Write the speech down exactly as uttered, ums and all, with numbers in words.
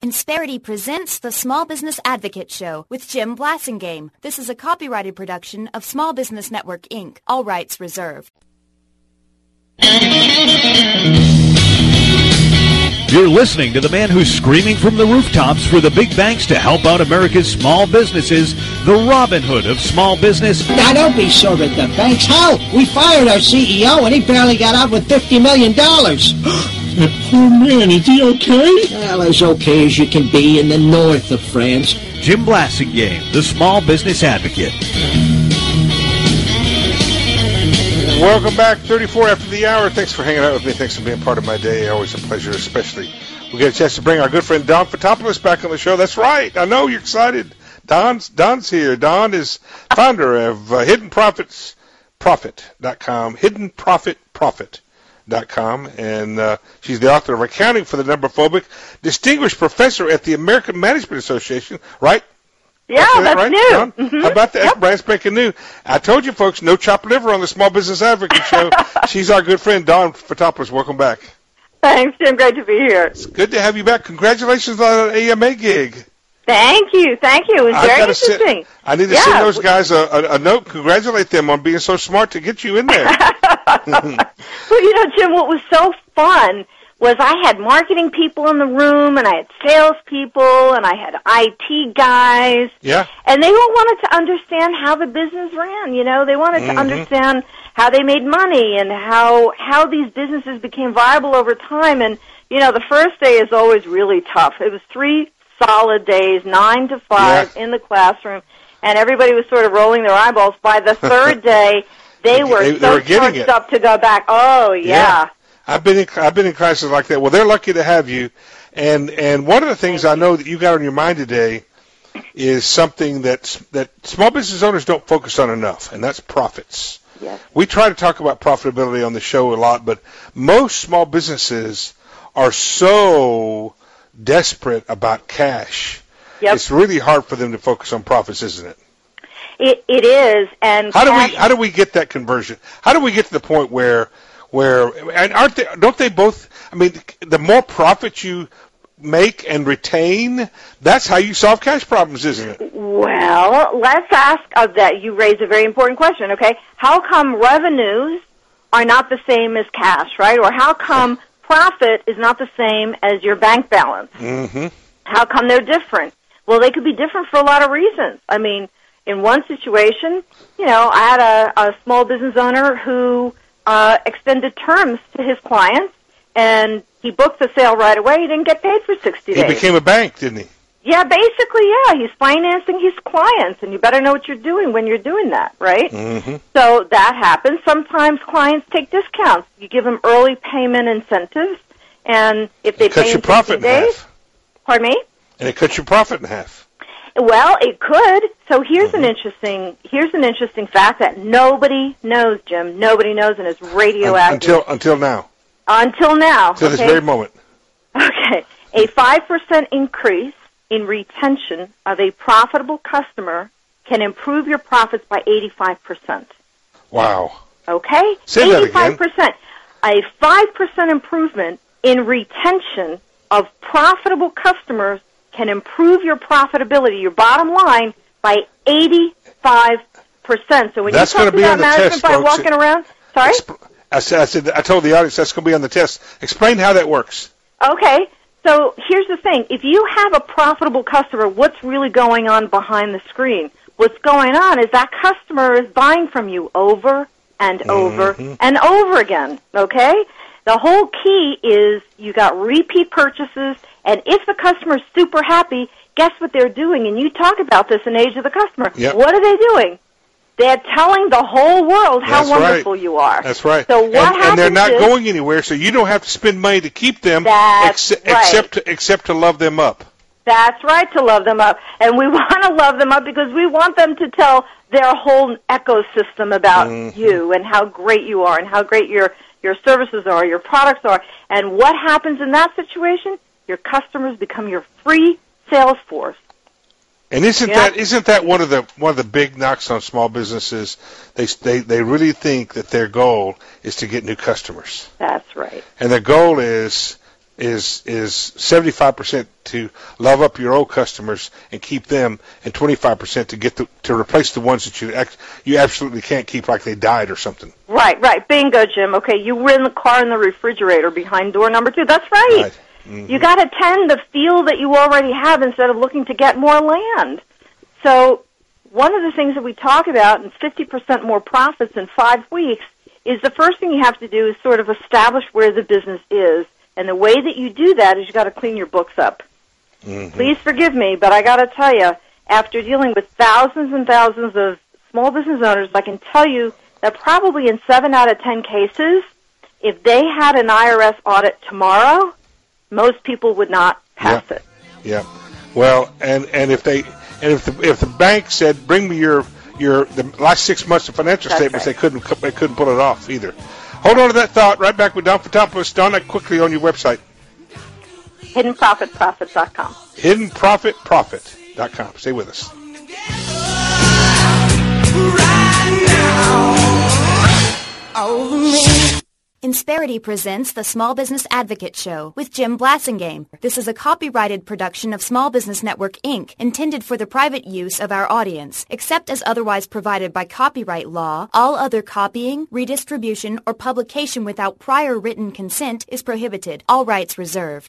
Insperity presents the Small Business Advocate Show with Jim Blasingame. This is a copyrighted production of Small Business Network, Incorporated. All rights reserved. You're listening to the man who's screaming from the rooftops for the big banks to help out America's small businesses, the Robin Hood of small business. Now, don't be sore at the banks. Hell, we fired our C E O and he barely got out with fifty million dollars. That poor man, is he okay? Well, as okay as you can be in the north of France. Jim Blasingame, the Small Business Advocate. Welcome back, thirty-four after the hour. Thanks for hanging out with me. Thanks for being part of my day. Always a pleasure, especially we get a chance to bring our good friend Don Fotopoulos back on the show. That's right. I know you're excited. Don's Don's here. Don is founder of uh, Hidden Profits Profit dot com, Hidden Profit Profit dot com, and uh, she's the author of Accounting for the Numberphobic, distinguished professor at the American Management Association, right? Yeah, that's, that's right, new. Mm-hmm. How about that? Yep. Brand spanking new. I told you, folks, no chopped liver on the Small Business Advocate Show. She's our good friend, Don Fotopoulos. Welcome back. Thanks, Jim. Great to be here. It's good to have you back. Congratulations on an A M A gig. Thank you. Thank you. It was very interesting. Send, I need to yeah. send those guys a, a, a note. Congratulate them on being so smart to get you in there. Well, you know, Jim, what was so fun was I had marketing people in the room, and I had salespeople, and I had I T guys. Yeah. And they all wanted to understand how the business ran, you know. They wanted mm-hmm. to understand how they made money and how how these businesses became viable over time. And, you know, the first day is always really tough. It was three solid days, nine to five, yeah. in the classroom, and everybody was sort of rolling their eyeballs. By the third day, they were they, so they were charged it. up to go back. Oh, yeah. yeah. I've been in, I've been in classes like that. Well, they're lucky to have you. And and one of the things I know that you got on your mind today is something that's, that small business owners don't focus on enough, and that's profits. Yes. We try to talk about profitability on the show a lot, but most small businesses are so desperate about cash. Yep. It's really hard for them to focus on profits, isn't it? It it is. And how cash- do we how do we get that conversion? How do we get to the point where where and aren't they don't they both? I mean, the more profit you make and retain, that's how you solve cash problems, isn't it? Well, let's ask of that. You raise a very important question. Okay, how come revenues are not the same as cash, right? Or how come profit is not the same as your bank balance? Mm-hmm. How come they're different? Well, they could be different for a lot of reasons. I mean, in one situation, you know, I had a, a small business owner who uh, extended terms to his clients, and he booked the sale right away. He didn't get paid for sixty days. He became a bank, didn't he? Yeah, basically, yeah. He's financing his clients, and you better know what you're doing when you're doing that, right? Mm-hmm. So that happens. Sometimes clients take discounts. You give them early payment incentives, and if they it cuts pay your in profit in days, half. Pardon me? And it cuts your profit in half. Well, it could. So here's mm-hmm. an interesting here's an interesting fact that nobody knows, Jim. Nobody knows, and it's radioactive. Until until now. Until now. Until okay? this very moment. Okay. A five percent increase in retention of a profitable customer can improve your profits by eighty-five percent. Wow. Okay? Say eighty-five percent. That again. A five percent improvement in retention of profitable customers can improve your profitability, your bottom line, by eighty-five percent. So when That's you talk be about management test, by folks. walking around, sorry? Exp- I said, I said, I told the audience that's going to be on the test. Explain how that works. Okay. So here's the thing. If you have a profitable customer, what's really going on behind the screen? What's going on is that customer is buying from you over and over mm-hmm. and over again, okay? The whole key is you got repeat purchases, and if the customer is super happy, guess what they're doing? And you talk about this in Age of the Customer. Yep. What are they doing? They're telling the whole world how That's wonderful right. you are. That's right. So what and, happens and they're not is, going anywhere, so you don't have to spend money to keep them, That's ex- right. except to, except to love them up. That's right, to love them up. And we want to love them up because we want them to tell their whole ecosystem about mm-hmm. you and how great you are and how great your, your services are, your products are. And what happens in that situation? Your customers become your free sales force. And isn't yeah. that isn't that one of the one of the big knocks on small businesses? They they they really think that their goal is to get new customers. That's right. And their goal is is is seventy-five percent to love up your old customers and keep them, and twenty-five percent to get the, to replace the ones that you act, you absolutely can't keep, like they died or something. Right, right. Bingo, Jim. Okay, you were in the car in the refrigerator behind door number two. That's right. Right. Mm-hmm. You got to tend the field that you already have instead of looking to get more land. So one of the things that we talk about in fifty percent more profits in five weeks is the first thing you have to do is sort of establish where the business is. And the way that you do that is you got to clean your books up. Mm-hmm. Please forgive me, but I got to tell you, after dealing with thousands and thousands of small business owners, I can tell you that probably in seven out of ten cases, if they had an I R S audit tomorrow, most people would not pass yeah. it. Yeah. Well, and, and if they and if the if the bank said, bring me your your the last six months of financial That's statements, right. they couldn't they couldn't pull it off either. Hold on to that thought. Right back with Don Fotopoulos. Don, that quickly on your website. hidden profit profit dot com. hidden profit profit dot com. Stay with us. Insperity presents the Small Business Advocate Show with Jim Blasingame. This is a copyrighted production of Small Business Network, Incorporated, intended for the private use of our audience. Except as otherwise provided by copyright law, all other copying, redistribution, or publication without prior written consent is prohibited. All rights reserved.